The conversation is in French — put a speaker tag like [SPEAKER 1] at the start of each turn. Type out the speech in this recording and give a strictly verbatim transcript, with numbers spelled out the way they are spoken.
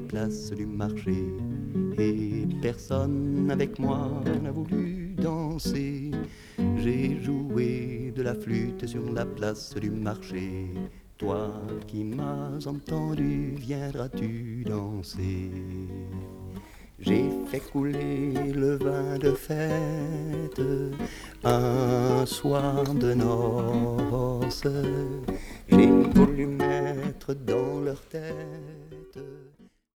[SPEAKER 1] place du marché. Et personne avec moi n'a voulu danser. J'ai joué de la flûte sur la place du marché. Toi qui m'as entendu, viendras-tu danser? J'ai fait couler le vin de fête un soir de noces. J'ai voulu mettre dans leur tête